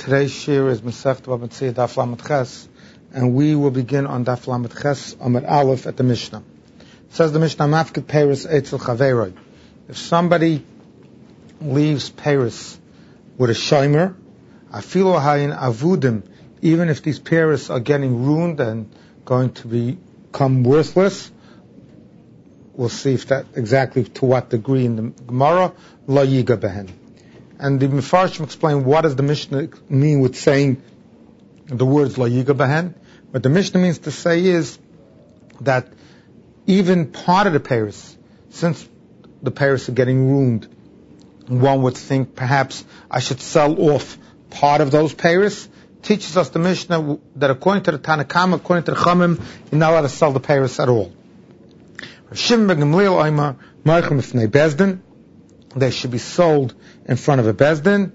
Today's shir is Masechet Bava Metzia Daf Lamed Ches, and we will begin on Daf Lamed Ches Amud Aleph at the Mishnah. It says the Mishnah, Mafkid Peiros Eitzel Chaveroi. If somebody leaves Peiros with a shomer, Afilu Hayin Avudim, even if these Peiros are getting ruined and going to become worthless, we'll see if that exactly to what degree in the Gemara, Lo Yiga Behen. And the Mefarshim explain what does the Mishnah mean with saying the words La Yiga Behen. What the Mishnah means to say is that even part of the Peiros, since the Peiros are getting ruined, one would think perhaps I should sell off part of those Peiros. Teaches us the Mishnah that according to the Tanakama, according to the Chamim, you're not allowed to sell the Peiros at all. Rav Shimon ben Gamliel Omer, Marchim Ifnei Bezdin, they should be sold in front of a Bezdin,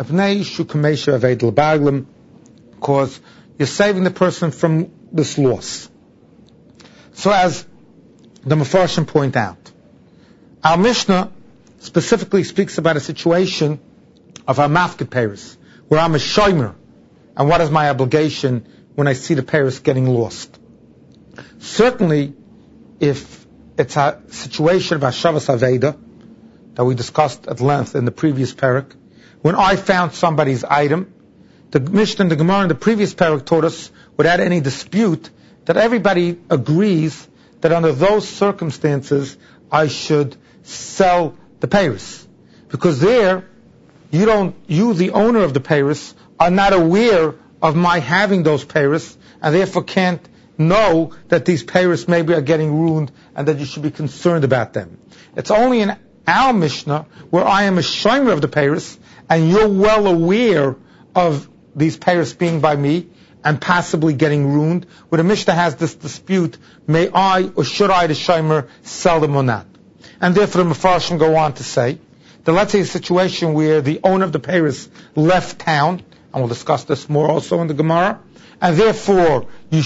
because you're saving the person from this loss. So as the Mefarshim point out, our Mishnah specifically speaks about a situation of a Mafkid Peiros, where I'm a shomer, and what is my obligation when I see the Peiros getting lost. Certainly, if it's a situation of Hashavas Aveda, that we discussed at length in the previous parak, when I found somebody's item, the Mishnah and the Gemara in the previous parak taught us, without any dispute, that everybody agrees that under those circumstances I should sell the Peiros. Because there, you the owner of the Peiros, are not aware of my having those Peiros, and therefore can't know that these Peiros maybe are getting ruined and that you should be concerned about them. It's only in our Mishnah, where I am a shomer of the Peiros, and you're well aware of these Peiros being by me, and possibly getting ruined, where the Mishnah has this dispute, may I or should I, the shomer, sell them or not? And therefore the Mefarshim go on to say, that let's say a situation where the owner of the Peiros left town, and we'll discuss this more also in the Gemara, and therefore you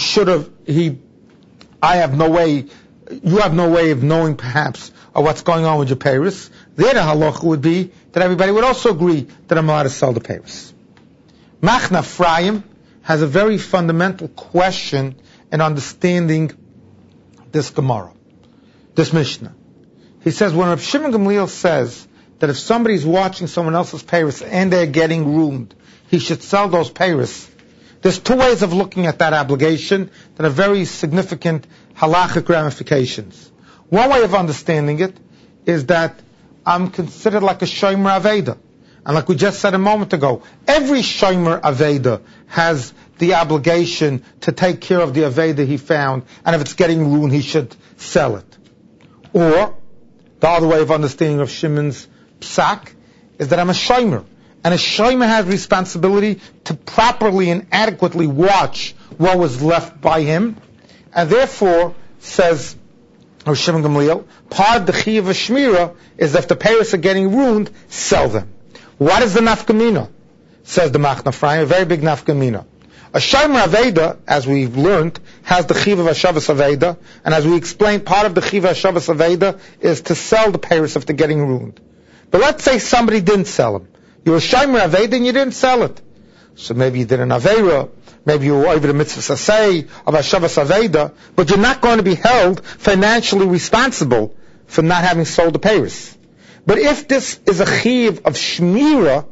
have no way of knowing perhaps of what's going on with your Peiros. There the halacha would be that everybody would also agree that I'm allowed to sell the Peiros. Machna Ephraim has a very fundamental question in understanding this Gemara, this Mishnah. He says, when Rav Shimon Gamliel says that if somebody's watching someone else's Peiros and they're getting ruined, he should sell those Peiros, there's two ways of looking at that obligation that are very significant halachic ramifications. One way of understanding it is that I'm considered like a shomer aveda. And like we just said a moment ago, every shomer aveda has the obligation to take care of the aveda he found, and if it's getting ruined, he should sell it. Or, the other way of understanding of Shimon's psak is that I'm a shomer. And a shomer has responsibility to properly and adequately watch what was left by him, and therefore, says Rav Shimon Gamliel, part of the chiyuv of shmira is that if the Peiros are getting ruined, sell them. What is the nafkamina? Says the Machna Ephraim, a very big nafkamina. A shomer aveda, as we've learned, has the chiyuv of Hashavas Aveda, and as we explained, part of the chiyuv of Hashavas Aveda is to sell the Peiros if they're getting ruined. But let's say somebody didn't sell them. You're a shomer aveda and you didn't sell it. So maybe you did an aveira, maybe you were over the mitzvah sasei of Hashavas Aveda, but you're not going to be held financially responsible for not having sold the Peiros. But if this is a chiyuv of shmira,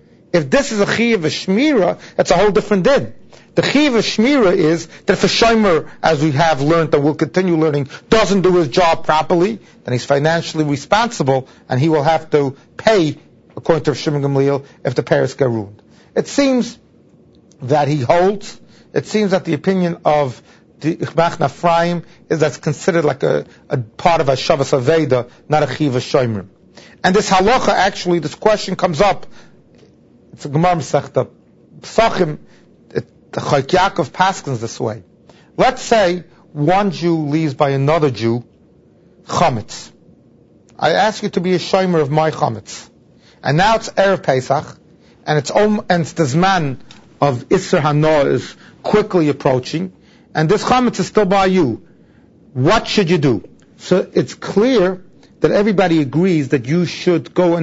that's a whole different din. The chiyuv of shmira is that if a shomer, as we have learned and will continue learning, doesn't do his job properly, then he's financially responsible and he will have to pay, according to Shimon Gamliel, if the Peiros get ruined. It seems that the opinion of the Machna Ephraim is that's considered like a part of Hashavas Aveda, not a chiyuv shomer. And this halacha, actually, this question comes up. It's a Gemara Masechta Pesachim. The Chayk Yaakov paskins this way. Let's say one Jew leaves by another Jew chametz. I ask you to be a shomer of my chametz, and now it's Erev Pesach, and it's the zman of Isser Hanoah is quickly approaching, and this chametz is still by you. What should you do? So it's clear that everybody agrees that you should go and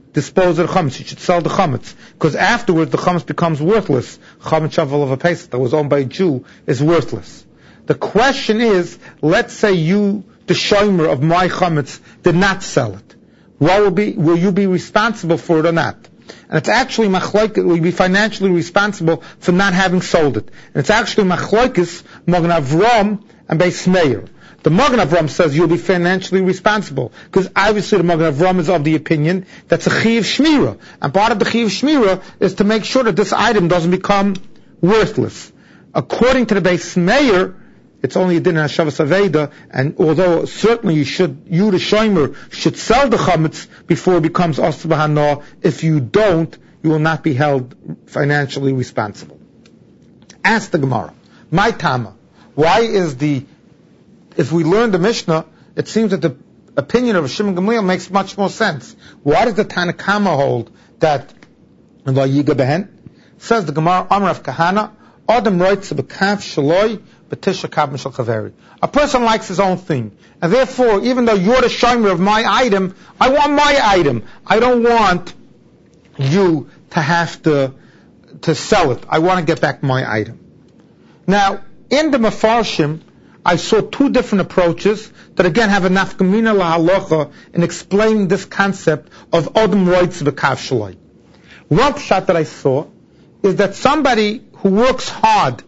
dispose of the chametz. You should sell the chametz, because afterwards the chametz becomes worthless. Chametz shovel of a Pesach that was owned by a Jew is worthless. The question is, let's say you, the shomer of my chametz, did not sell it. Will you be responsible for it or not? And it's actually machloikis, will you be financially responsible for not having sold it? And it's actually machloikis, Magen Avram and Beis Meir. The Magen Avram says you'll be financially responsible, because obviously the Magen Avram is of the opinion that's a chiyuv shmira, and part of the chiyuv shmira is to make sure that this item doesn't become worthless. According to the Beis Meir, it's only a din in Hashavas Aveda, and although certainly you, the shomer, should sell the chametz before it becomes osur b'hana, if you don't, you will not be held financially responsible. Ask the Gemara, my Tama, why is if we learn the Mishnah, it seems that the opinion of Shimon Gamliel makes much more sense. Why does the Tanakama hold that Lo Yiga Behen? Says the Gemara, Amar of Kahana, Adam writes b'kaf shaloi b'tisha kab mishal chaveri. A person likes his own thing, and therefore, even though you're the shomer of my item, I want my item. I don't want you to have to sell it. I want to get back my item. Now, in the Mefarshim, I saw two different approaches that again have a nafkamina lahalocha in explaining this concept of Adam writes b'kaf shaloi. One pshat that I saw is that somebody who works hard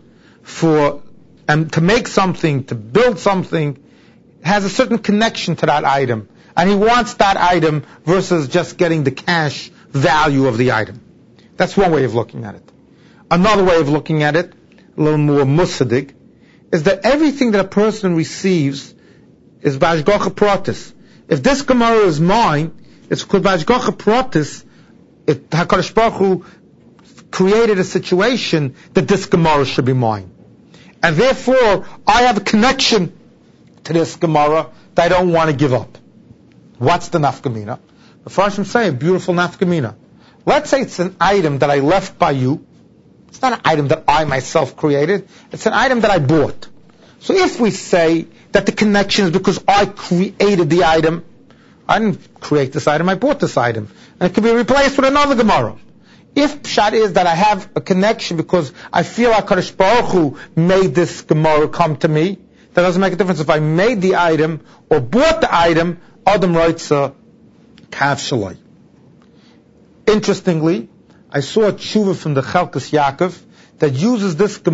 to make something, to build something, has a certain connection to that item, and he wants that item versus just getting the cash value of the item. That's one way of looking at it. Another way of looking at it, a little more musadig, is that everything that a person receives is b'ashgacha pratis. If this Gemara is mine, it's called b'ashgacha pratis. HaKadosh Baruch Hu created a situation that this Gemara should be mine. And therefore, I have a connection to this Gemara that I don't want to give up. What's the nafkamina? The Farshim say a beautiful nafkamina. Let's say it's an item that I left by you. It's not an item that I myself created. It's an item that I bought. So if we say that the connection is because I created the item, I didn't create this item, I bought this item. And it can be replaced with another Gemara. If pshat is that I have a connection because I feel HaKadosh Baruch Hu made this Gemara come to me, that doesn't make a difference if I made the item or bought the item, Adam writes a kav shaloi. Interestingly, I saw a tshuva from the Chelkas Yaakov that uses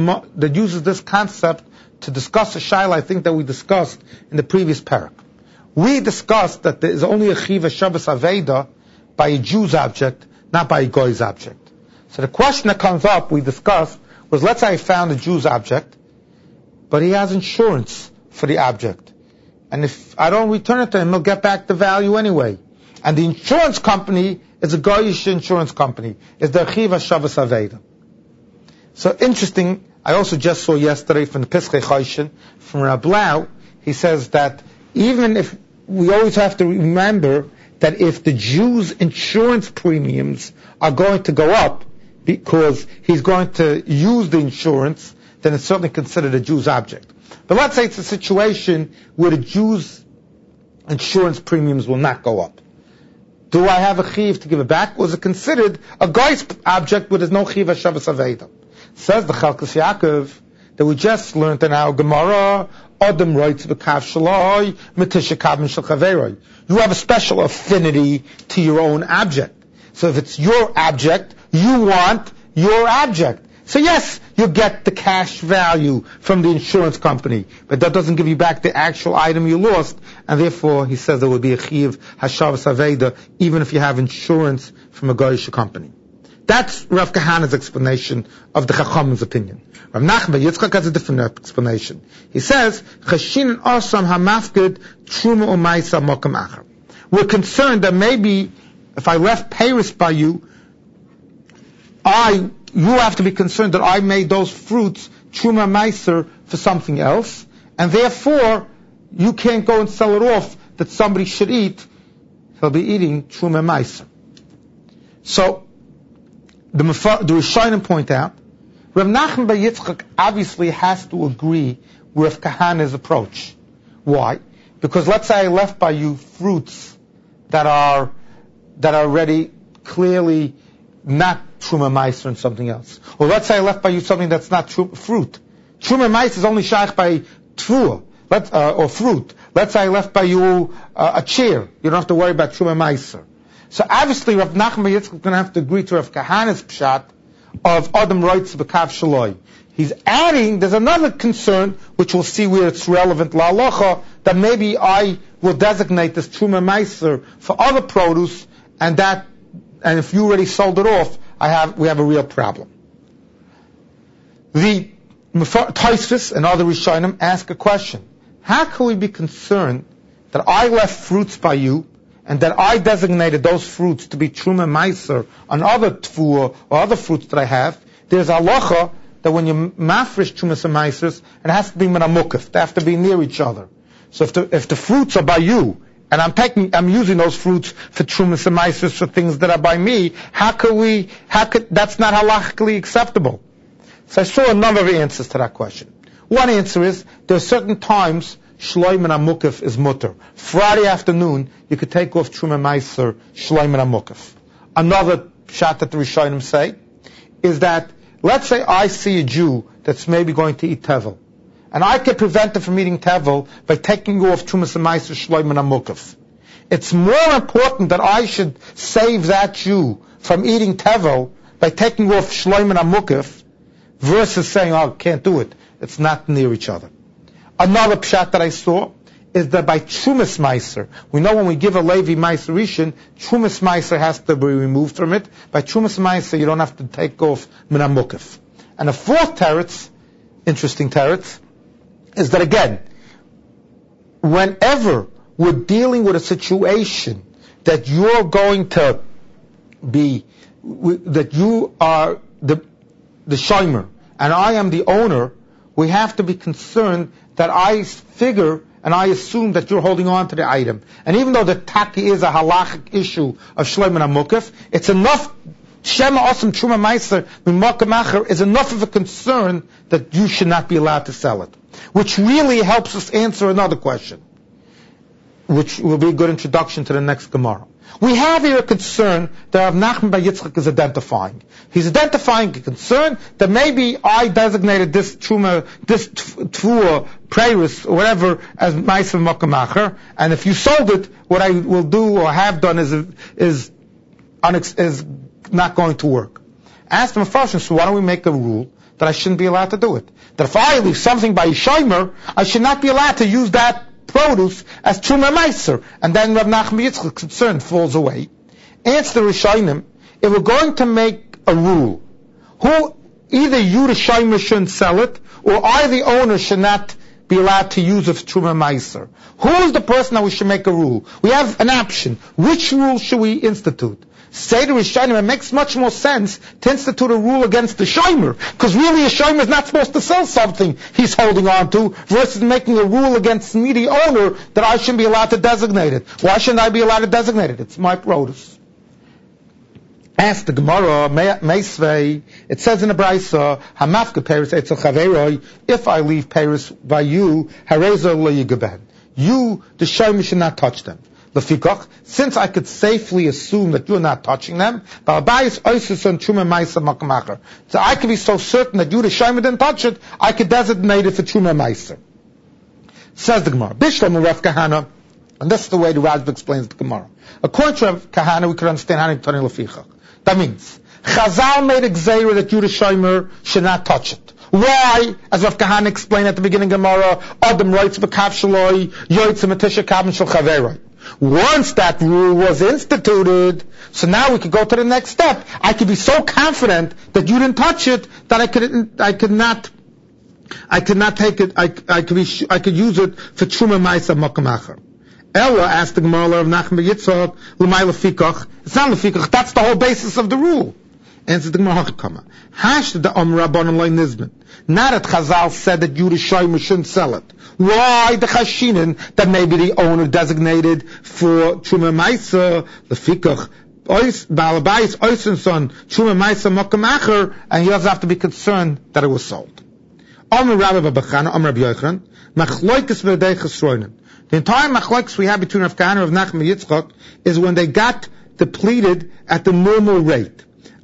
this concept to discuss a shaila I think that we discussed in the previous parak. We discussed that there is only a chiva Shabbos Aveda by a Jew's object, not by a Goy's object. So the question that comes up, we discussed, was let's say I found a Jew's object, but he has insurance for the object. And if I don't return it to him, he'll get back the value anyway. And the insurance company is a Goyish insurance company. It's the Chiva Shabbos Aveda. So interesting, I also just saw yesterday from the Pischei Choshen, from Rab Lau, he says that even if we always have to remember that if the Jew's insurance premiums are going to go up because he's going to use the insurance, then it's certainly considered a Jew's object. But let's say it's a situation where the Jew's insurance premiums will not go up. Do I have a chiv to give it back, or is it considered a guy's object where there's no chiv Shabbos Aveda? Says the Chelkas Yaakov that we just learned in our Gemara, Adam writes b'kav shaloi, metisha kav mishal chaveroi. You have a special affinity to your own object. So if it's your object, you want your object. So yes, you get the cash value from the insurance company, but that doesn't give you back the actual item you lost, and therefore he says there will be a chiv hashavas aveda even if you have insurance from a goyish company. That's Rav Kahana's explanation of the Chacham's opinion. Rav Nachman Yitzchak has a different explanation. He says, Chashin osam hamafgid truma u'maisa mokam achar. We're concerned that maybe if I left Paris by you, you have to be concerned that I made those fruits truma meiser for something else, and therefore you can't go and sell it off that somebody should eat. He'll be eating truma meiser. So the Rishonim point out, Rav Nachman bar Yitzchak obviously has to agree with Kahana's approach. Why? Because let's say I left by you fruits that are ready clearly not Truma Meiser and something else. Or let's say I left by you something that's not fruit. Truma Meiser is only shaykh by Tfuah, or fruit. Let's say I left by you a chair. You don't have to worry about Truma Meiser. So obviously Rav Nachman Yitzchak is going to have to agree to Rav Kahana's pshat of Adam Reutz B'Kav Shaloi. He's adding, there's another concern, which we'll see where it's relevant, la'alocha, that maybe I will designate this Truma Meiser for other produce, and if you already sold it off, we have a real problem. The Tosfos and other Rishonim ask a question. How can we be concerned that I left fruits by you, and that I designated those fruits to be Truma Meiser on other Tfuah or other fruits that I have? There's halacha that when you mafresh Trumas and Meisers, it has to be minamukif. They have to be near each other. So if the fruits are by you, and I'm using those fruits for Trumas and Meisers for things that are by me, that's not halachically acceptable. So I saw a number of answers to that question. One answer is, there are certain times Shloim and Amukif is mutter. Friday afternoon, you could take off Truma Meiser, Shloim and Amukif. Another shot that the Rishonim say is that, let's say I see a Jew that's maybe going to eat tevel, and I can prevent him from eating tevel by taking off Truma Meiser, Shloim and Amukif. It's more important that I should save that Jew from eating tevel by taking off Shloim and Amukif versus saying, oh, can't do it. It's not near each other. Another pshat that I saw is that by Trumas Meiser, we know when we give a Levi Meiser Rishon, Trumas Meiser has to be removed from it. By Trumas Meiser, you don't have to take off Minamukif. And the fourth teretz, interesting teretz, is that again, whenever we're dealing with a situation that you're going to be, that you are the shomer, and I am the owner, we have to be concerned that I figure and I assume that you're holding on to the item. And even though the taki is a halachic issue of Shloim and Amukif, it's enough, Shema Osam Truma Meiser Mimokamacher is enough of a concern that you should not be allowed to sell it. Which really helps us answer another question, which will be a good introduction to the next Gemara. We have here a concern that Rav Nachman Bar Yitzchak is identifying. He's identifying a concern that maybe I designated this Truma, this Tfuah, Preris, or whatever, as Meiser Mokamacher, and if you sold it, what I will do or have done is not going to work. Ask him a question, so why don't we make a rule that I shouldn't be allowed to do it? That if I leave something by a shomer, I should not be allowed to use that produce as Truma Meiser, and then Rav Nachman Yitzchak's concern falls away. Answer the Rishonim, if we're going to make a rule, either you the shomer shouldn't sell it, or I the owner should not be allowed to use it for Truma Meiser. Who is the person that we should make a rule? We have an option. Which rule should we institute? Say to Rishonim, it makes much more sense to institute a rule against the shomer, because really a shomer is not supposed to sell something he's holding on to, versus making a rule against me, the owner, that I shouldn't be allowed to designate it. Why shouldn't I be allowed to designate it? It's my produce. Ask the Gemara, Meisvei, it says in the Braisa, Hamafka Paris Etzel Chaveroi, if I leave Paris by you, Hareza Lo Yigabehen. You, the shomer, should not touch them. Since I could safely assume that you're not touching them, so I could be so certain that you, the shomer, didn't touch it, I could designate it for Truma Meiser. Says the Gemara, Bishlam Rav Kahana, and this is the way the Rajba explains the Gemara. According to Rav Kahana, we could understand how to lefichach. That means, Chazal made a gzeira that you, the shomer, should not touch it. Why? As Rav Kahana explained at the beginning of Gemara, Adam writes b'kav shaloi, yoytze matisha kavim shel chaveroi. Once that rule was instituted, so now we could go to the next step. I could be so confident that you didn't touch it that I could not take it. I could use it for Truma Meiser Mokamacher. Ella asked the Gemara of Nachman Bar Yitzchak, L'may lefikach. It's not lefikach. That's the whole basis of the rule. Answers the Gemara Hakama. Hash the Rabbanon Lo Nizman. Not that Chazal said that you the shomer shouldn't sell it. Why the chashinin that maybe the owner designated for Truma Meiser lefikach Balabayis Oysenson Truma Meiser Mokamacher, and he doesn't have to be concerned that it was sold. Amar Rabbi Babachana, Amar Rabbi Yochanan, Machloikes v'Dei Chesroinen. The entire machloikes we have between Rav Kahana and Rav Nachman Yitzchak is when they got depleted at the normal rate.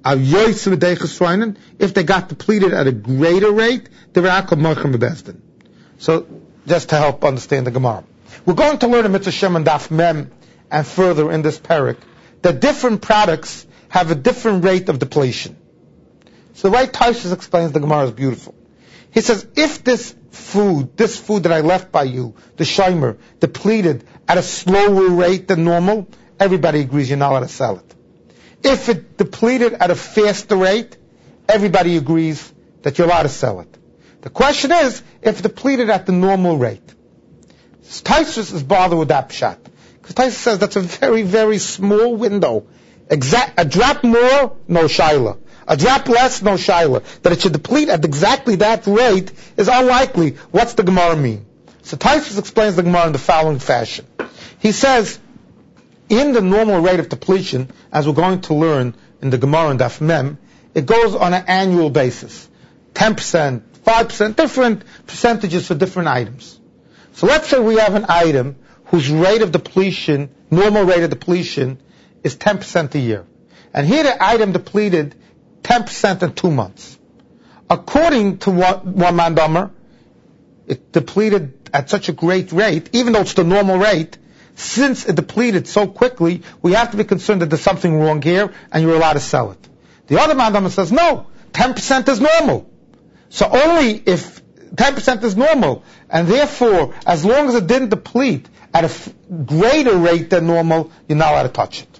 If they got depleted at a greater rate, they were akal moichem bebezdin. So, just to help understand the Gemara. We're going to learn in Mitzvah Shem and Daf Mem and further in this parak that different products have a different rate of depletion. So the way Taishas explains the Gemara is beautiful. He says, if this food that I left by you, the shomer, depleted at a slower rate than normal, everybody agrees you're not allowed to sell it. If it depleted at a faster rate, everybody agrees that you're allowed to sell it. The question is, if it depleted at the normal rate. Taishas is bothered with that pshat. Because Taishas says that's a very, very small window. A drop more, no shaila. A drop less, no shaila. That it should deplete at exactly that rate is unlikely. What's the Gemara mean? So Taishas explains the Gemara in the following fashion. He says, in the normal rate of depletion, as we're going to learn in the Gemara and Daf Mem, it goes on an annual basis. 10%, 5%, different percentages for different items. So let's say we have an item whose rate of depletion, normal rate of depletion, is 10% a year. And here the item depleted 10% in 2 months. According to one mandamer, it depleted at such a great rate, even though it's the normal rate, since it depleted so quickly, we have to be concerned that there's something wrong here, and you're allowed to sell it. The other mandamer says, no, 10% is normal. So only if 10% is normal, and therefore, as long as it didn't deplete at a greater rate than normal, you're not allowed to touch it.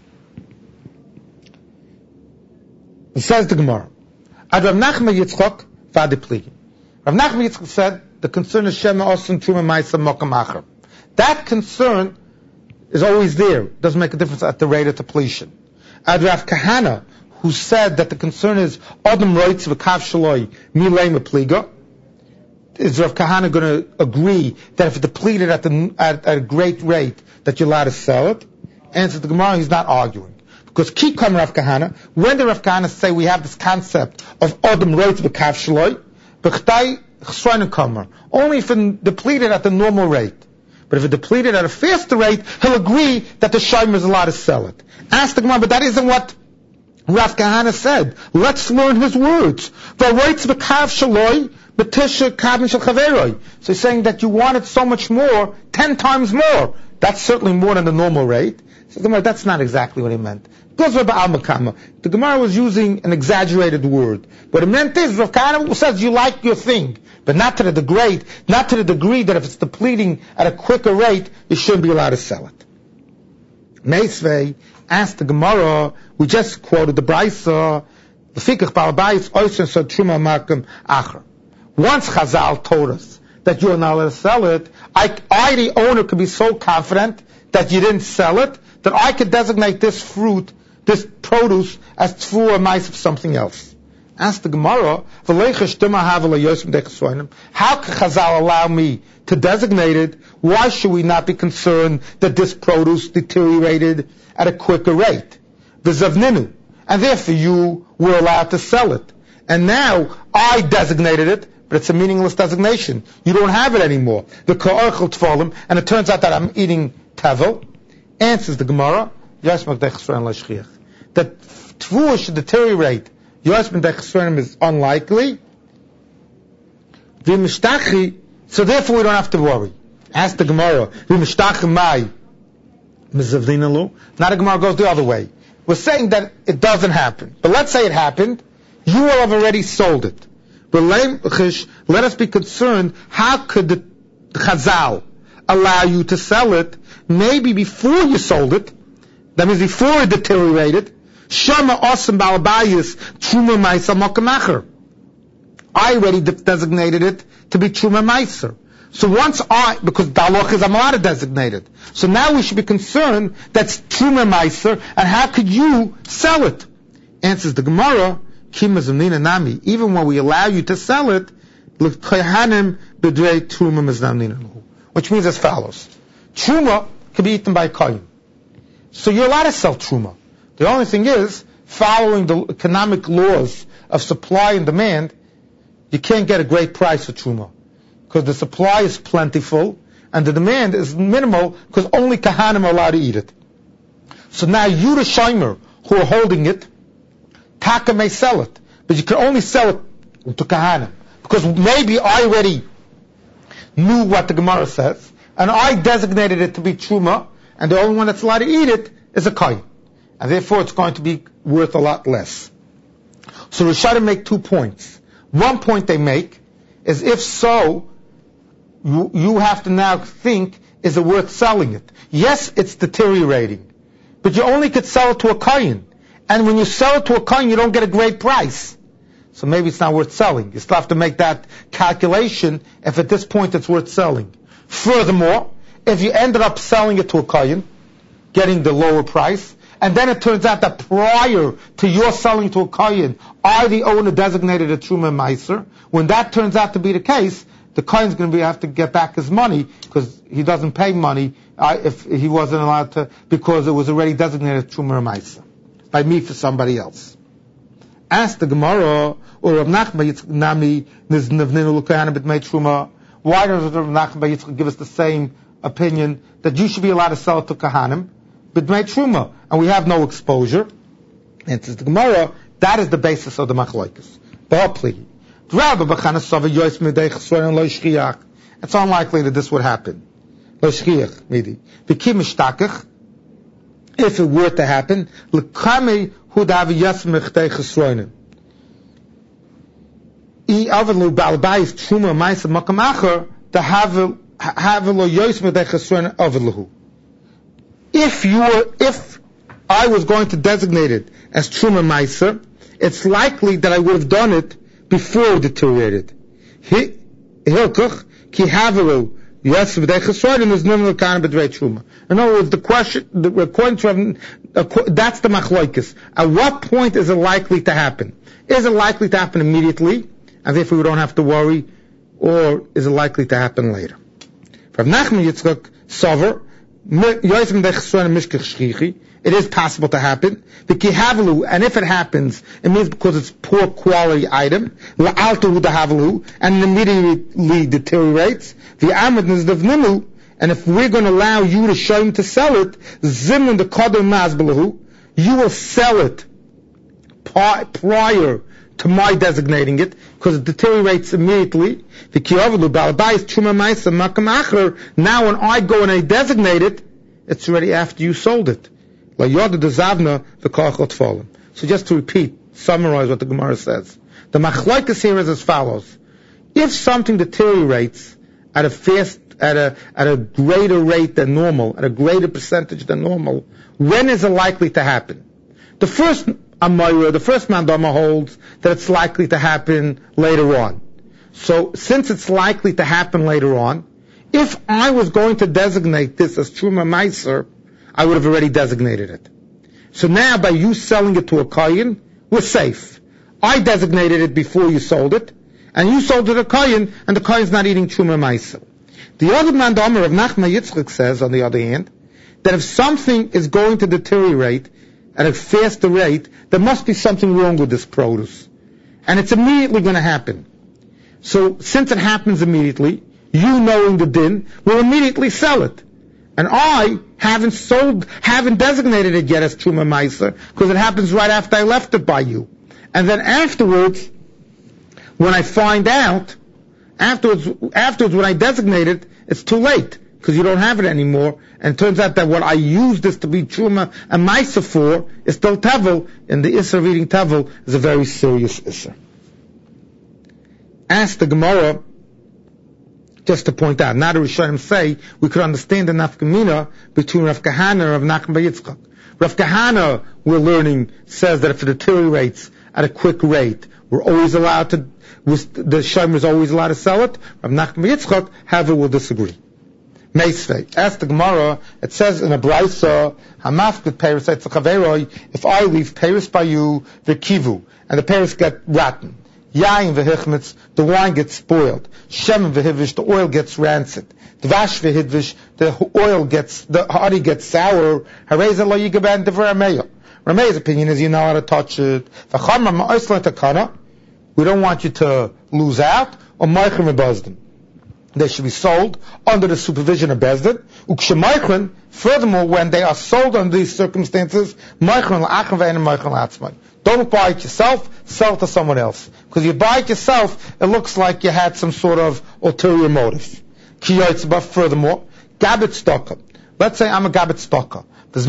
It says the Gemara, Ad Rav Nachman Yitzchok v'adipligi. Rav Nachman Yitzchok said, the concern is Shema Osun Truma Maisa Mokam Acher. That concern is always there. It doesn't make a difference at the rate of depletion. Ad Rav Kahana, who said that the concern is Adam Roitz v'kav Shaloi Milei Mepliga, is Rav Kahana going to agree that if it depleted at a great rate that you're allowed to sell it? Answer the Gemara, he's not arguing. Because Kikam Rav Kahana, when the Rav Kahana say we have this concept of Adam Roitz v'kav Shaloi, B'chtai Chsroin Kamer, only if it depleted at the normal rate. But if it depleted at a faster rate, he'll agree that the shomer is allowed to sell it. Ask the Gemara, but that isn't what Rav Kahana said. Let's learn his words. So he's saying that you want it so much more, 10 times more. That's certainly more than the normal rate. So the Gemara, that's not exactly what he meant. The Gemara was using an exaggerated word. What it meant is, Rav Kahana says you like your thing, but not to the degree that if it's depleting at a quicker rate, you shouldn't be allowed to sell it. Meisvei asked the Gemara, we just quoted the Brisa, once Chazal told us that you're not allowed to sell it, I, the owner, could be so confident that you didn't sell it, that I could designate this fruit, this produce, as tfu or mice of something else. Ask the Gemara, how can Chazal allow me to designate it? Why should we not be concerned that this produce deteriorated at a quicker rate? V'zavninu. And therefore you were allowed to sell it. And now I designated it, but it's a meaningless designation. You don't have it anymore. The ka'archel tfolim, and it turns out that I'm eating tavel. Answers the Gemara, that tfuah should deteriorate. Is unlikely. So therefore we don't have to worry. Ask the Gemara. Now the Gemara goes the other way. We're saying that it doesn't happen. But let's say it happened. You will have already sold it. But let us be concerned, how could the Chazal allow you to sell it maybe before you sold it? That means before it deteriorated. Shama Osam Balabayis Truma Maisa Mokamacher. I already designated it to be Truma Meiser. So because Dalach is I'm allowed to designate it. So now we should be concerned that's Truma Meiser, and how could you sell it? Answers the Gemara, Kima Zamnina Nami. Even when we allow you to sell it, L'Kohanim B'drei Truma Miznamnina. Which means as follows. Truma can be eaten by Kohen. So you're allowed to sell Truma. The only thing is, following the economic laws of supply and demand, you can't get a great price for Truma. Because the supply is plentiful, and the demand is minimal, because only Kahanim are allowed to eat it. So now you, the shomer, who are holding it, Taka may sell it, but you can only sell it to Kahanim. Because maybe I already knew what the Gemara says, and I designated it to be Truma, and the only one that's allowed to eat it is a Kohen. And therefore it's going to be worth a lot less. So Rishonim make 2 points. One point they make is, if so, you have to now think, is it worth selling it? Yes, it's deteriorating, but you only could sell it to a Kohen. And when you sell it to a Kohen, you don't get a great price. So maybe it's not worth selling. You still have to make that calculation if at this point it's worth selling. Furthermore, if you ended up selling it to a Kohen, getting the lower price, and then it turns out that prior to your selling to a Kohen, I, the owner, designated a Truma Meiser, when that turns out to be the case, the Kohen's going to have to get back his money, because he doesn't pay money if he wasn't allowed to, because it was already designated Truma Meiser by me for somebody else. Ask the Gemara, or Rav Nachman Yitzchak Nami Niznevninu L'Kohanim B'Dmei Truma. Why does Rav Nachman Yitzchak give us the same opinion that you should be allowed to sell it to Kohanim B'Dmei Truma, and we have no exposure? And says the Gemara, that is the basis of the Machlokes. It's unlikely that this would happen. If it were to happen, if I was going to designate it as Truma Meiser, it's likely that I would have done it before it deteriorated. In other words, the question, according to that's the machlokes. At what point is it likely to happen? Is it likely to happen immediately, and therefore we don't have to worry, or is it likely to happen later? From Nachman Yitzchak Sover, it is possible to happen. And if it happens, it means because it's poor quality item, and immediately deteriorates. And if we're going to allow you to show him to sell it, you will sell it prior to my designating it, because it deteriorates immediately. Now when I go and I designate it, it's already after you sold it. So just to repeat, summarize what the Gemara says. The machlokes here is as follows. If something deteriorates at a greater rate than normal, at a greater percentage than normal, when is it likely to happen? The first mandama holds that it's likely to happen later on. So since it's likely to happen later on, if I was going to designate this as Truma Meiser, I would have already designated it. So now by you selling it to a Kohen, we're safe. I designated it before you sold it, and you sold it to a Kohen, and the Kohen's not eating Truma Meiser. The other mandama of Nachman Yitzchak says, on the other hand, that if something is going to deteriorate at a faster rate, there must be something wrong with this produce. And it's immediately going to happen. So since it happens immediately, you knowing the din, will immediately sell it. And I haven't designated it yet as Truma Meiser, because it happens right after I left it by you. And then afterwards, when I find out, afterwards when I designate it, it's too late, because you don't have it anymore. And it turns out that what I used this to be Truma and Meiser for is still Tevel, and the Isser of eating Tevel is a very serious Isser. Ask the Gemara, just to point out, now the Rishonim say, we could understand the nafkamina between Rav Kahana and Rav Nachman Yitzchak. Rav Kahana, we're learning, says that if it deteriorates at a quick rate, we're always allowed to, the shomer is always allowed to sell it. Rav Nachman Yitzchak, however, will disagree. Meisvei. Ask the Gemara, it says in a Braisa, Hamafkut Paris Etzachaveroi, if I leave Paris by you, the kivu, and the Paris get rotten. Yain v'hichmitz, the wine gets spoiled. Shem v'hidvish, the oil gets rancid. Dvash v'hidvish, the honey gets sour. Hareza lo yigaben devar Rameya. Rameya's opinion is you're not allowed to touch it. V'chamra ma'osla takana, we don't want you to lose out, or ma'ichem v'bazdim. They should be sold under the supervision of Bezdin. Ukshemaykran, furthermore, when they are sold under these circumstances, maykran la'achim ve'enim maykran la'atzmai. Don't buy it yourself, sell it to someone else. Because you buy it yourself, it looks like you had some sort of ulterior motive. But furthermore, gabit stocker. Let's say I'm a gabit stocker.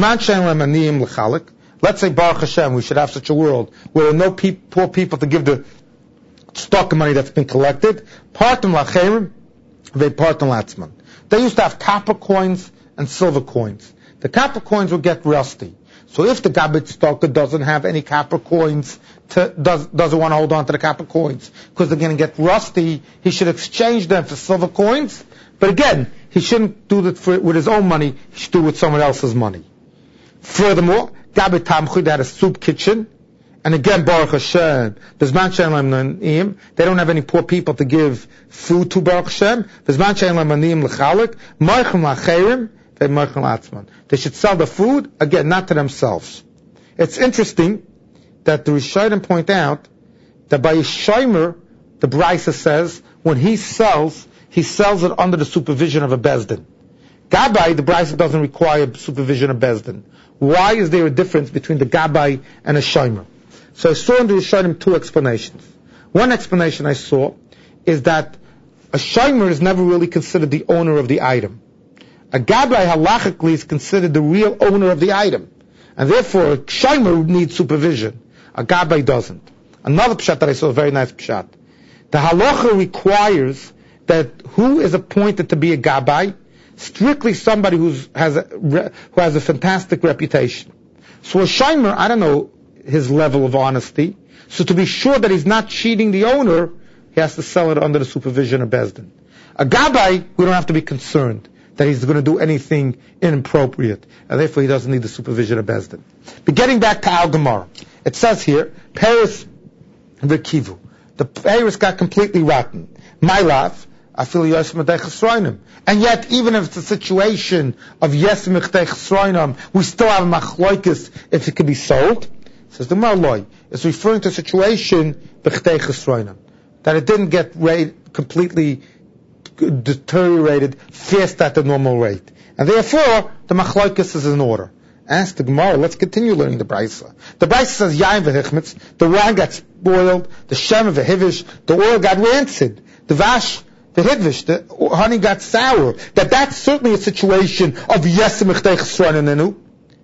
Let's say Baruch Hashem, we should have such a world where there are no poor people to give the stock money that's been collected. They used to have copper coins and silver coins. The copper coins would get rusty. So if the gabit stocker doesn't have any copper coins, doesn't want to hold on to the copper coins because they're going to get rusty, he should exchange them for silver coins. But again, he shouldn't do that with his own money. He should do it with someone else's money. Furthermore, gabit tamchi, they had a soup kitchen. And again, Baruch Hashem, they don't have any poor people to give food to Baruch Hashem. They should sell the food, again, not to themselves. It's interesting that the Rishonim point out that by Yishaymer, the Brisa says, when he sells it under the supervision of a Bezdin. Gabbai, the Brisa doesn't require supervision of Bezdin. Why is there a difference between the Gabbai and a Shaymer? So I saw in the Rishonim two explanations. One explanation I saw is that a Shaymer is never really considered the owner of the item. A Gabbai halachically is considered the real owner of the item. And therefore a Shaymer needs supervision. A Gabbai doesn't. Another pshat that I saw, a very nice pshat. The halacha requires that who is appointed to be a Gabbai, strictly somebody who has a fantastic reputation. So a Shaymer, I don't know his level of honesty. So to be sure that he's not cheating the owner, he has to sell it under the supervision of Bezdin. A Gabbai, we don't have to be concerned that he's going to do anything inappropriate, and therefore he doesn't need the supervision of Bezdin. But getting back to Al Gemara, it says here, Paris v'kivu. The Paris got completely rotten. My life, I feel yes m'dei chesroinim. And yet, even if it's a situation of yes m'dei chesroinim, we still have a machloikis if it can be sold. Says the Marloi, it's referring to a situation b'chdei chesroinim, that it didn't get completely deteriorated fast at the normal rate. And therefore, the machloikis is in order. Ask the Gemara, let's continue learning the Brisa. The Brisa says, Yain v'hichmitz, the wine got spoiled, the shem v'hivish, the oil got rancid, the vash v'hidvish, the honey got sour. That's certainly a situation of yesim m'chdei chesroinim.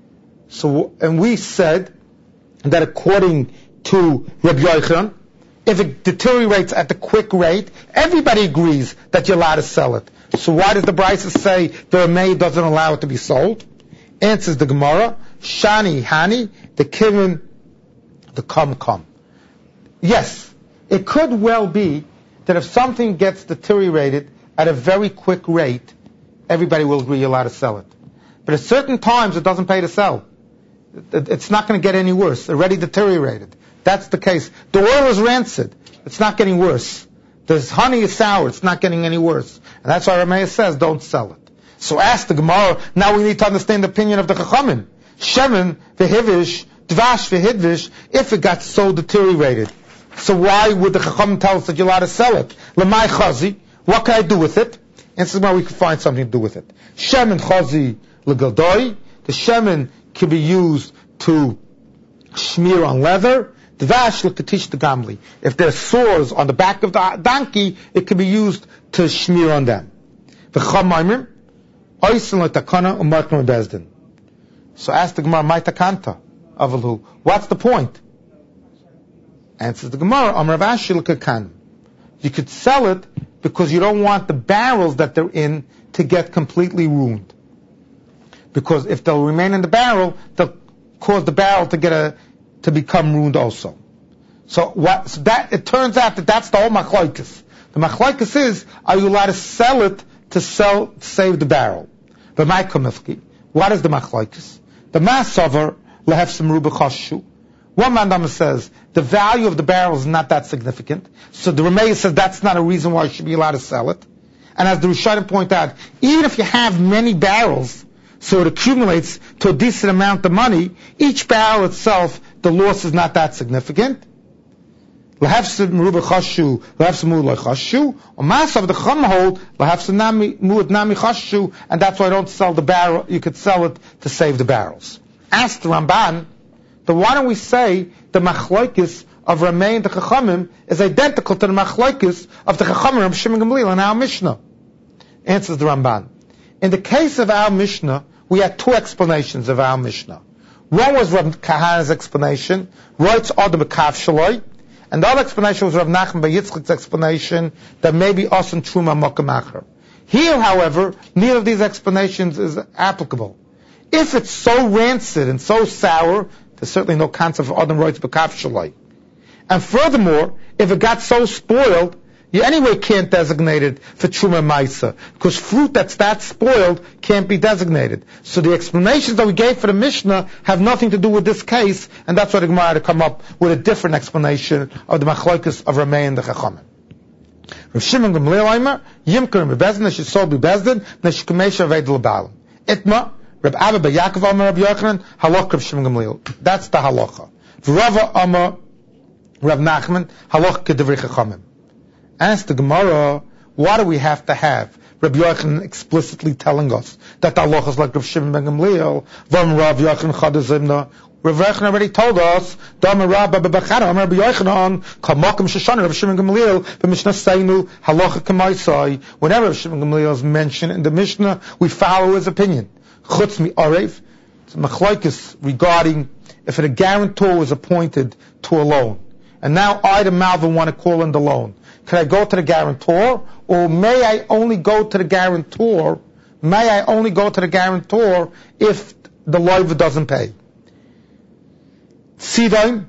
So, and we said that according to Rabbi Yochanan, if it deteriorates at the quick rate, everybody agrees that you're allowed to sell it. So why does the Brisa say the Rameh doesn't allow it to be sold? Answers the Gemara, Shani Hani, the Kivin, the Kam. Yes, it could well be that if something gets deteriorated at a very quick rate, everybody will agree you're allowed to sell it. But at certain times it doesn't pay to sell. It's not going to get any worse. It's already deteriorated. That's the case. The oil is rancid. It's not getting worse. The honey is sour. It's not getting any worse. And that's why Rameh says, don't sell it. So ask the Gemara, now we need to understand the opinion of the Chachamim. Shemen, v'hivish, dvash, v'hidvish, if it got so deteriorated. So why would the Chachamim tell us that you're allowed to sell it? Lamai chazi, what can I do with it? And this is where we can find something to do with it. Shemen chazi l'galdoi, the shemen can be used to smear on leather. Dvash l'katish the gamli. If there's sores on the back of the donkey, it can be used to smear on them. V'chamaymim, oisin l'takana u'markma bezdin. So ask the Gemara, my takanta, avalu. What's the point? Answers the Gemara, Amar Rav Ashi l'kakan. You could sell it because you don't want the barrels that they're in to get completely ruined. Because if they'll remain in the barrel, they'll cause the barrel to become ruined also. So it turns out that that's the whole machlokes. The machlokes is, are you allowed to sell it to save the barrel? But my komifki, what is the machlokes? The masover lehev some rubachashu. One mandam says the value of the barrel is not that significant, so the Rameh says that's not a reason why you should be allowed to sell it. And as the Rishonim point out, even if you have many barrels, so it accumulates to a decent amount of money, each barrel itself, the loss is not that significant. Lahefse meruba chashu, lahefse muad loy chashu. Or masav the chacham hold lahefse muad nami chashu, and that's why I don't sell the barrel. You could sell it to save the barrels. Ask the Ramban, then why don't we say the machlokes of Ramei and the Chachamim is identical to the machlokes of the Chachamim of Shimon Gamliel in our Mishnah? Answers the Ramban. In the case of our Mishnah, we had two explanations of our Mishnah. One was Rav Kahana's explanation, Roitz Adam B'Kav Shaloi, and the other explanation was Rav Nachman Bar Yitzchak's explanation that maybe Asan Truma Mokem Acher. Here, however, neither of these explanations is applicable. If it's so rancid and so sour, there's certainly no concept of Adam Roitz B'Kav Shaloi. And furthermore, if it got so spoiled, you anyway can't designate it for Truma Maisa, because fruit that's that spoiled can't be designated. So the explanations that we gave for the Mishnah have nothing to do with this case, and that's why the Gemara had to come up with a different explanation of the machlokes of Ramei and the Chachamim. Rav Shimon Gamliel Aimer, Yimker Bezdin, Neshissol Bezdin, Neshikamesh Aved L'Balim. Itma, Reb Abba Bar Yaakov Amar Reb Yochanan, Halach Rav Shimon Gamliel. That's the halacha. V'Rava Amar Rav Nachman, Halach K'Divrei Chachamim. Ask the Gemara, why do we have to have Rabbi Yochanan explicitly telling us that the halacha is like Rav Shimon ben Gamliel? Vam Rav Yochanan Chadazimna. Rav Yochanan already told us. Dam Rav Babachara Rabbi Yochanan Kamakim Shoshana Rav Shimon Gamliel. B'Mishnah Seinu halacha k'maisai. Whenever Rav Shimon Gamliel is mentioned in the Mishnah, we follow his opinion. Chutz mi arev. It's machlokes regarding if a guarantor was appointed to a loan, and now I, the Malvin, want to call in the loan. Can I go to the guarantor, or may I only go to the guarantor? May I only go to the guarantor if the loiva doesn't pay? Sidain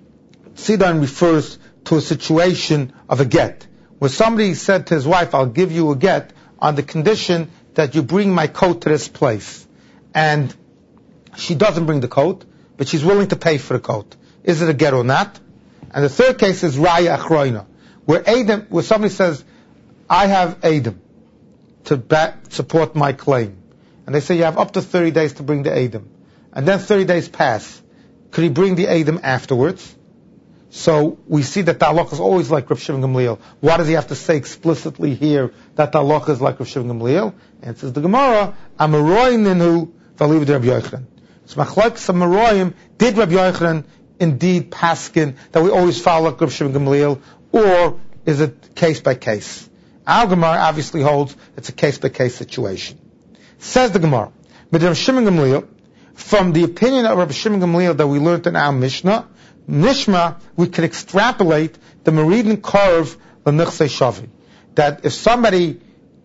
refers to a situation of a get, where somebody said to his wife, "I'll give you a get on the condition that you bring my coat to this place," and she doesn't bring the coat, but she's willing to pay for the coat. Is it a get or not? And the third case is Raya Achroina, where somebody says, I have Edom to support my claim. And they say you have up to 30 days to bring the Edom. And then 30 days pass. Could he bring the Edom afterwards? So we see that the halacha is always like Rav Shimon Gamliel. Why does he have to say explicitly here that the halacha is like Rav Shimon Gamliel? And it says the Gemara, Amaroim ninu v'aliv de Rabbi Yochanan. So machlokes of Amaroim, did Rabbi Yochanan indeed paskin that we always follow like Rav Shimon Gamliel, or is it case by case? Our Gemara obviously holds it's a case by case situation. Says the Gemara, but Rav Shimon Gamliel, from the opinion of Rav Shimon Gamliel that we learned in our Mishnah, we could extrapolate the Meridian curve of Nechsei Shavi. That if somebody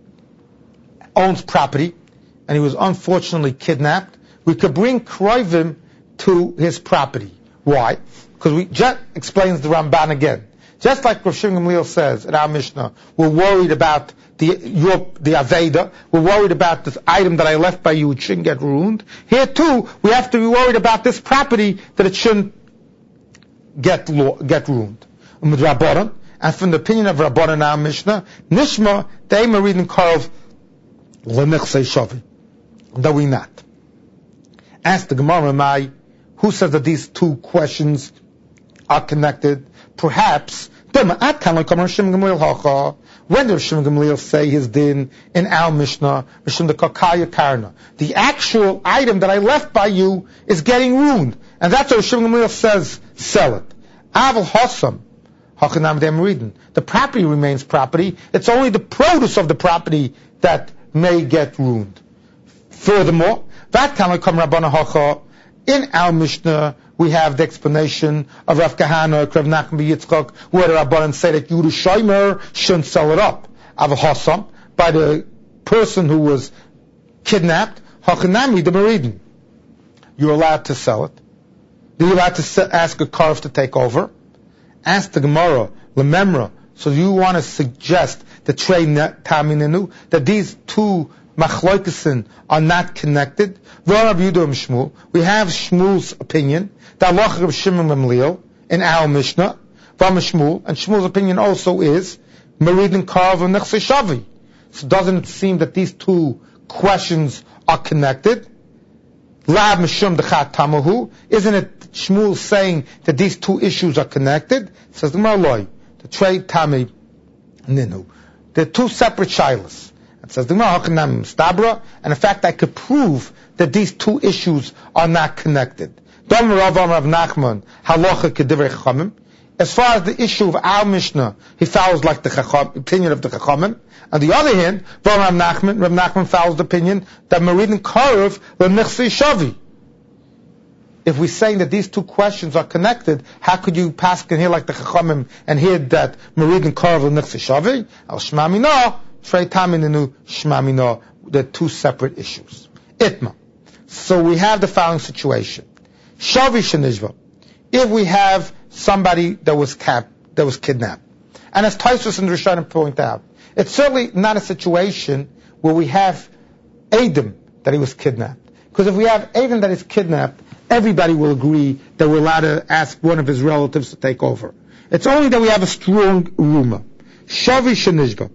owns property and he was unfortunately kidnapped, we could bring Kroivim to his property. Why? Because we just explains the Ramban again. Just like Rav Shimon Gamliel says in our Mishnah, we're worried about the Aveda, we're worried about this item that I left by you, it shouldn't get ruined. Here too, we have to be worried about this property that it shouldn't get ruined. And from the opinion of Rabbanan in our Mishnah, Nishma, they are reading Karov L'Nechsei Shavi. That we not. Ask the Gemara, who says that these two questions are connected? Perhaps, when did Rav Shimon Gamliel say his din in our Mishnah, the actual item that I left by you is getting ruined. And that's what Rav Shimon Gamliel says, sell it. Aval Hossam, the property remains property. It's only the produce of the property that may get ruined. Furthermore, in our Mishnah, we have the explanation of Rav Kahana, Rav Nachman Bar Yitzchak, where the Rabbanan say that Yerushalmer shouldn't sell it up. Aval Hossam, by the person who was kidnapped, Hachanami the Meridin. You're allowed to sell it. You're allowed to ask a karf to take over. Ask the Gemara, Lememra. So you want to suggest the Trei Taminenu, that these two machloikesin are not connected? We have Shmuel's opinion, the halacha of Shimon Gamliel in our Mishnah, and Shmuel's opinion also is Meridin Karv and Nechsei Shavi. So doesn't it seem that these two questions are connected? Lab Mishum Dechat Tamahu. Isn't it Shmuel saying that these two issues are connected? Says the Gemara, the trade Tami Ninu. They're two separate shilas. It says the Gemara, Stabra, and in fact I could prove that these two issues are not connected. As far as the issue of our Mishnah, he follows like the opinion of the Chachamim. On the other hand, Rav Nachman follows the opinion that Meridin Karev l'nichsi shavi. If we're saying that these two questions are connected, how could you pass in here like the Chachamim and hear that Meridin Karev l'nichsi shavi? Al Shema Minah, Shrei Tamininu Shema Minah. They're two separate issues. Itma. So we have the following situation. Shavi shenishva. If we have somebody that was kidnapped, and as Taisus and Rishonim point out, it's certainly not a situation where we have Adam that he was kidnapped. Because if we have Adam that is kidnapped, everybody will agree that we're allowed to ask one of his relatives to take over. It's only that we have a strong rumor. Shavi shenishva.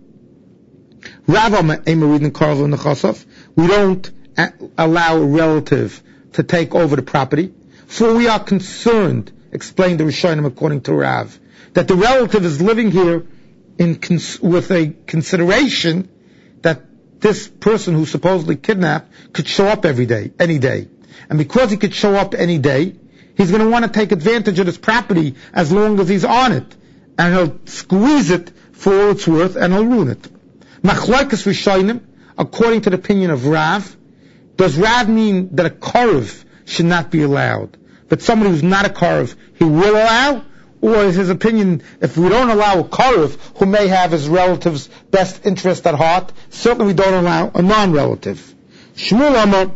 Rav Emeridin Karl Nechasov. We don't allow a relative to take over the property. For we are concerned, explained the Rishonim according to Rav, that the relative is living here with a consideration that this person who's supposedly kidnapped could show up every day, any day. And because he could show up any day, he's going to want to take advantage of this property as long as he's on it. And he'll squeeze it for all it's worth and he'll ruin it. Machlokes Rishonim, according to the opinion of Rav, does Rav mean that a karev should not be allowed, but somebody who's not a karev he will allow? Or is his opinion, if we don't allow a karev who may have his relative's best interest at heart, certainly we don't allow a non-relative? Shmuel Amar,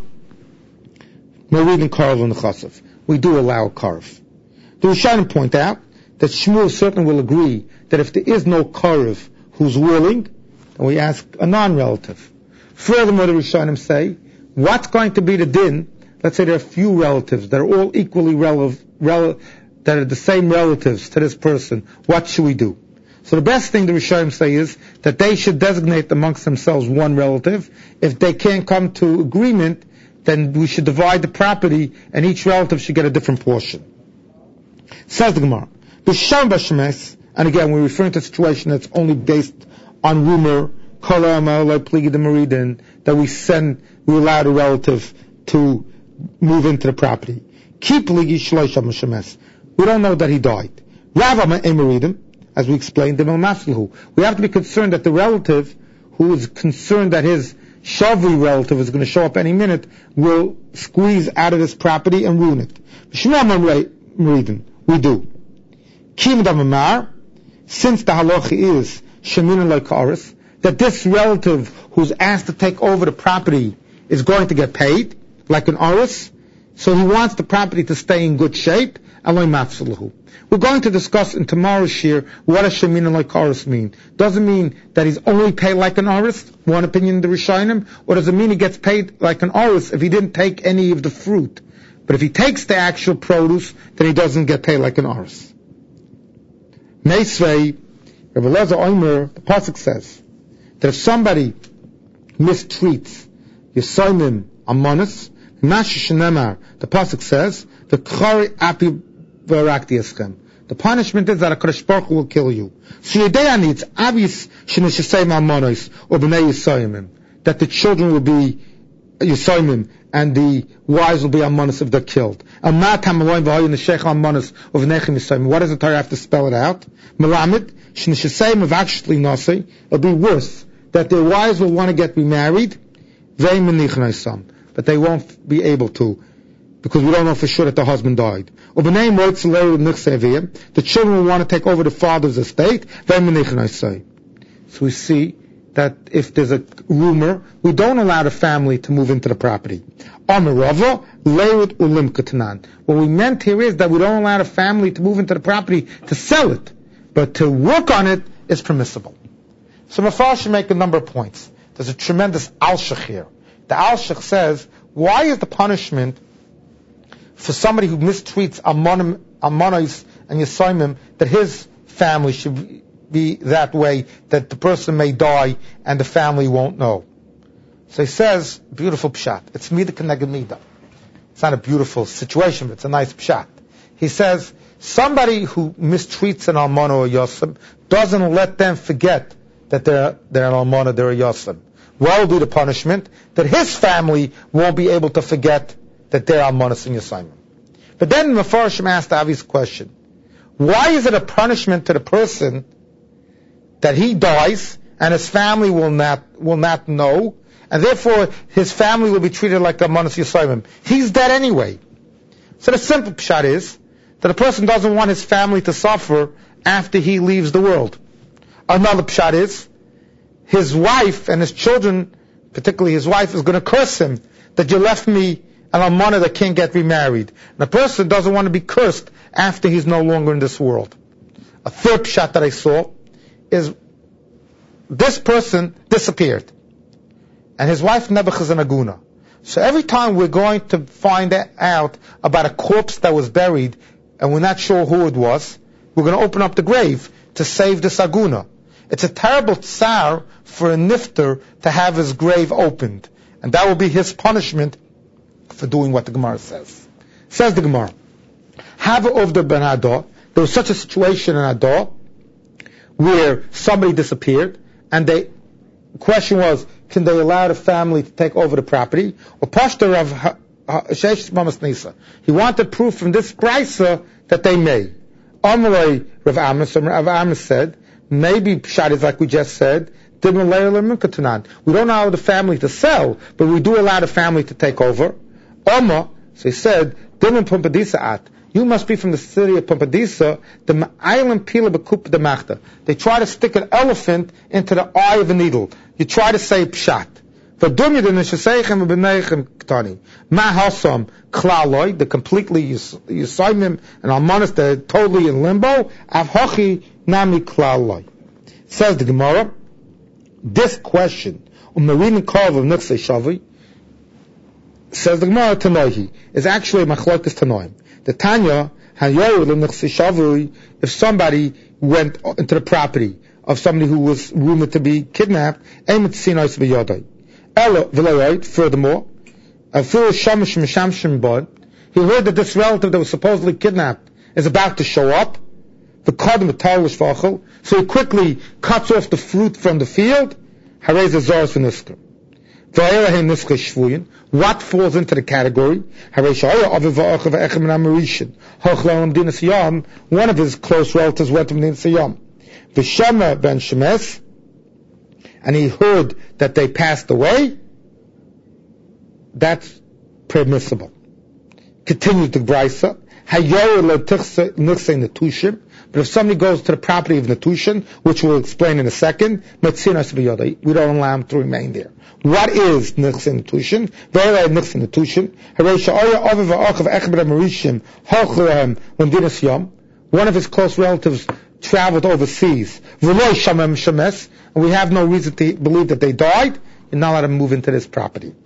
Meridin Karev l'Nechasav. We do allow a karev. The Rishonim point out that Shmuel certainly will agree that if there is no karev who's willing, then we ask a non-relative. Furthermore, the Rishonim say, what's going to be the din? Let's say there are a few relatives that are all equally that are the same relatives to this person. What should we do? So the best thing the Rishonim say is that they should designate amongst themselves one relative. If they can't come to agreement, then we should divide the property and each relative should get a different portion. Says the Gemara, B'Sham B'Shemes, and again we're referring to a situation that's only based on rumor, that we allowed a relative to move into the property. Keep ligi shloisha m'shemes. We don't know that he died. Rava Emeridim, as we explained, we have to be concerned that the relative who is concerned that his Shavi relative is going to show up any minute will squeeze out of this property and ruin it. We do. Since the halacha is shemin like aris, that this relative who's asked to take over the property is going to get paid like an aris, so he wants the property to stay in good shape. We're going to discuss in tomorrow's shir what does shemin like aris mean. Does it mean that he's only paid like an aris, one opinion in the Rishonim, or does it mean he gets paid like an aris if he didn't take any of the fruit? But if he takes the actual produce, then he doesn't get paid like an aris. Meisvei, Rabbi Elazar Omer, the pasuk says that if somebody mistreats Yisayimim Amonis, the pasuk says the K'chari Api V'Arakti Eschem. The punishment is that a Kadosh Baruch Hu will kill you. So Yedei it's obvious Shneshesayim Amonis or B'nei Yisayimim, that the children will be Yisayimim and the wives will be Amonis if they're killed. What does the Torah have to spell it out? Melamed Shneshesayim of actually Nasi. It'll be worse that their wives will want to get remarried, but they won't be able to, because we don't know for sure that the husband died. The children will want to take over the father's estate. So we see that if there's a rumor, we don't allow the family to move into the property. What we meant here is that we don't allow the family to move into the property to sell it, but to work on it is permissible. So Mafar should make a number of points. There's a tremendous al-shach here. The al-shach says, why is the punishment for somebody who mistreats Amonis and Yisayimim that his family should be that way, that the person may die and the family won't know? So he says, beautiful pshat, it's mida k'neged mida. It's not a beautiful situation, but it's a nice pshat. He says, somebody who mistreats an almana or yosem doesn't let them forget that they're an almana, they're a yosem. What will be the punishment? That his family won't be able to forget that they're almanas and yosemim. But then Mefarshim asked the obvious question. Why is it a punishment to the person that he dies and his family will not know, and therefore his family will be treated like a almanas yosemim? He's dead anyway. So the simple pshat is that a person doesn't want his family to suffer after he leaves the world. Another pshat is his wife and his children, particularly his wife, is going to curse him that you left me an almana that can't get remarried. And a person doesn't want to be cursed after he's no longer in this world. A third pshat that I saw is this person disappeared, and his wife Nebuch is an aguna. So every time we're going to find out about a corpse that was buried, and we're not sure who it was, we're going to open up the grave to save this aguna. It's a terrible tsar for a nifter to have his grave opened, and that will be his punishment for doing what the Gemara says. Says the Gemara, Hava of the Ben Adah, there was such a situation in Adah where somebody disappeared, and the question was, can they allow the family to take over the property? Or Pashta Rav Sheish Mamas Nisa. He wanted proof from this brisa that they may. Amalei Rav Amos said, maybe pshat is like we just said, we don't allow the family to sell, but we do allow the family to take over. So he said, you must be from the city of Pumpadisa, the island Pila Bekup de Machta. They try to stick an elephant into the eye of a needle. You try to say pshat. The completely Yisaimim and Almanis, they're totally in limbo. Avhochi nami klaloi. Says the Gemara, this question, Umarin Kov of Nixay Shavi, says the Gemara Tanoihi, is actually a machlokes Tanoim. The Tanya, if somebody went into the property of somebody who was rumored to be kidnapped, furthermore, he heard that this relative that was supposedly kidnapped is about to show up, so he quickly cuts off the fruit from the field. What falls into the category? One of his close relatives went to Medina Siyam. V'shama ben Shemes, and he heard that they passed away. That's permissible. Continues the Brisa. But if somebody goes to the property of Netushin, which we'll explain in a second, we don't allow him to remain there. What is Nechse Netushin? One of his close relatives traveled overseas, and we have no reason to believe that they died. You're not allowed to move into this property.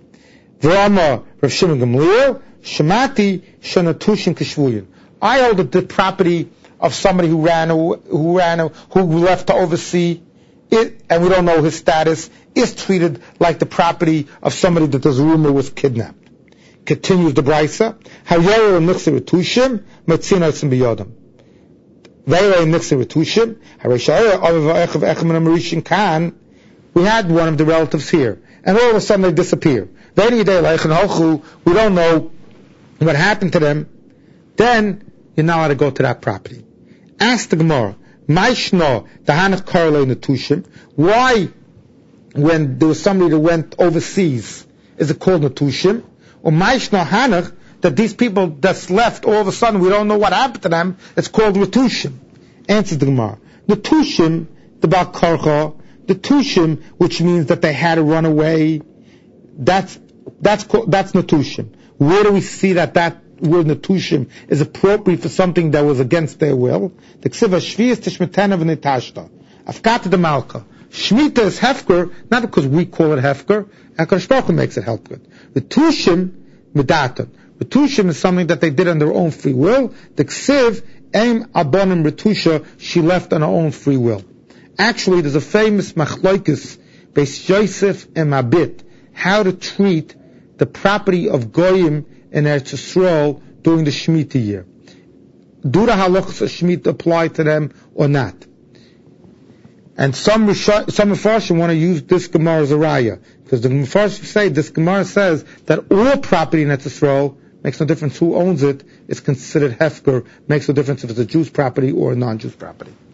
I hold the property of somebody who left to oversee it, and we don't know his status, is treated like the property of somebody that there's a rumor was kidnapped. Continues the Brisa. We had one of the relatives here, and all of a sudden they disappear. We don't know what happened to them. Then you're not allowed to go to that property. Ask the Gemara, why, when there was somebody that went overseas, is it called Netushim? Or that these people that's left, all of a sudden we don't know what happened to them, it's called Retushim. Answers the Gemara. Netushim, the Bal Karcha, Netushim, which means that they had to run away, that's Netushim. Where do we see that word Netushim is appropriate for something that was against their will? The Ksiva Shvi is Tishmetena v'Nitashta. Afkata de Malka. Shmita is Hefker, not because we call it Hefker, HaKadosh Baruch Hu makes it Hefker. Retushim Medatan. Retushim is something that they did on their own free will. The Ksiv Aim Abonim Retusha, she left on her own free will. Actually, there's a famous Machlokes Beis Yosef and Mabit, how to treat the property of Goyim in Eretz Yisrael during the Shemitah year. Do the halachas of Shemitah apply to them or not? And some Mefarshim want to use this Gemara as a raya, because the Mefarshim say, this Gemara says that all property in Eretz Yisrael, makes no difference who owns it, is considered hefker, makes no difference if it's a Jew's property or a non-Jew's property.